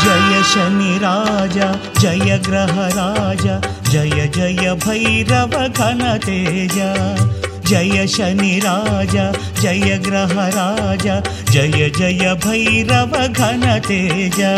जय शनि राजा जय ग्रह राजा जय जय भैरव घन तेजा जय शनि राजा जय ग्रह राजा जय जय भैरव घन तेजा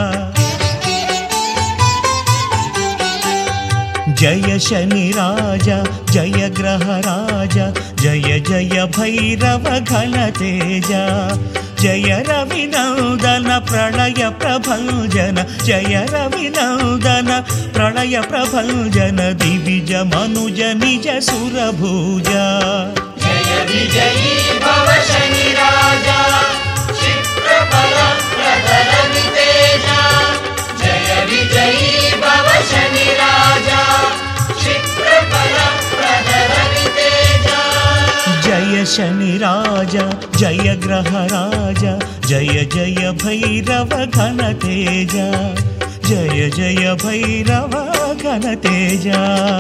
जय शनि राजा जय ग्रह राजा जय जय भैरव घन तेजा जय रविनंदन प्रलय प्रभंजन जय रविनंदन प्रलय प्रभंजन दिविज मनुज निज सुरभुजा जय विजयी भव शनि राजा क्षिप्रफल प्रदर वितेजा जय विजयी भव शनि राजा क्षिप्रफल प्रदर वितेजा जय शनि राजा जय ग्रह राजा जय जय भैरव घन तेजा जय जय भैरव घन तेजा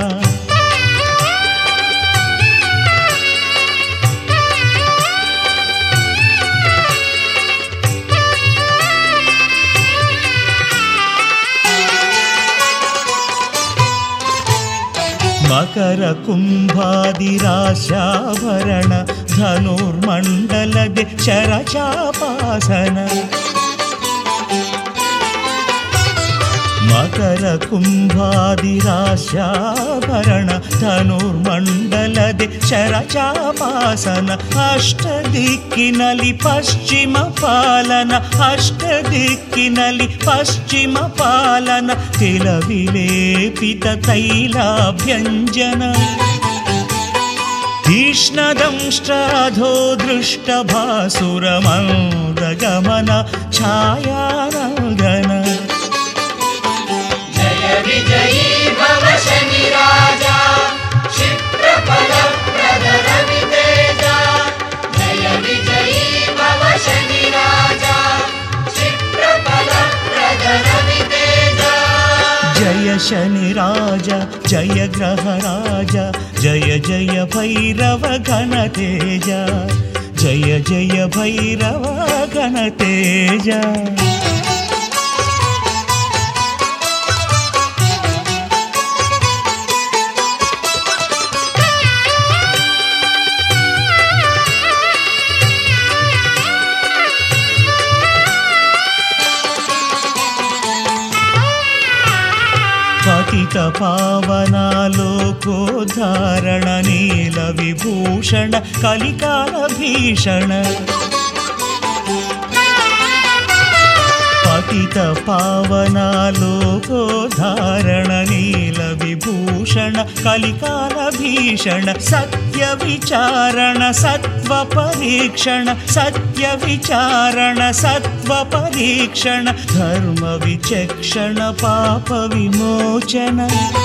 मकर कुंभादिराशाभरण धनुर्मंडलदे शरचापासन मकर कुंभादिराशाभरण धनुर्मंडलदे शरचापासन अष्टदिक्किनलि पश्चिम पालन अष्टदिक्किनलि पश्चिम पालन तिलविलेपित तैलाभ्यंजन तीक्ष्णदंष्ट्राधो दृष्टभासुरमन्दगमन छायानन्दन जय विजयी भव शनि राजा क्षिप्रफल प्रदर वितेजा जय विजयी भव शनि राजा क्षिप्रफल प्रदर वितेजा जय शनि राजा जय ग्रह राजा जय जय भैरव घन तेजा जय जय भैरव घन तेजा पतित पावना लोकोद्धारण नील विभूषण कलिकाल भीषण पतित पावना लोकोद्धारण नील विभूषण कलिकाल भीषण सत्य विचारण सत्व परीक्षण सत्य विचारण सत्व परीक्षण धर्म विचक्षण पाप विमोचन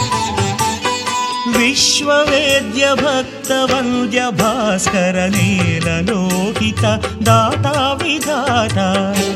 विश्ववेद्य भक्त वन्द्य भास्कर नील लोहित दाता विधाता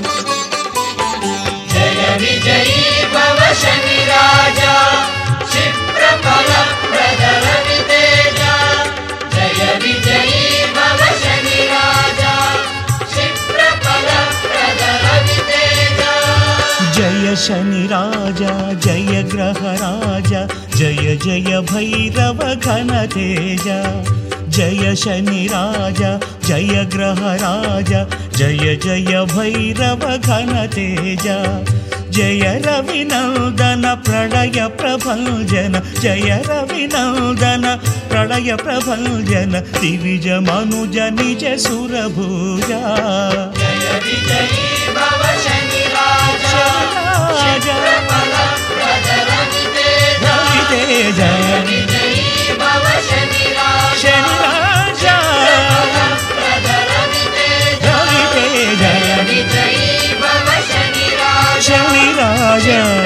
जय विजयी भव शनि राजा क्षिप्रफल प्रदर वितेजा जय विजयी भव शनि राजा क्षिप्रफल प्रदर वितेजा जय शनि राजा जय ग्रह राजा जय जय भैरव घन तेजा जय शनि राजा जय ग्रह राजा जय जय भैरव घन तेजा जय रविनंदन प्रलय प्रभंजन जय रविनंदन प्रलय प्रभंजन दिविज मनुज निज सुरभुजा जय विजयी भव शनि राजा क्षिप्रफल प्रदर वितेजा जय विजयी भव शनि राजा क्षिप्रफल प्रदर वितेजा जय विजयी भव शनि राजा शनि राजा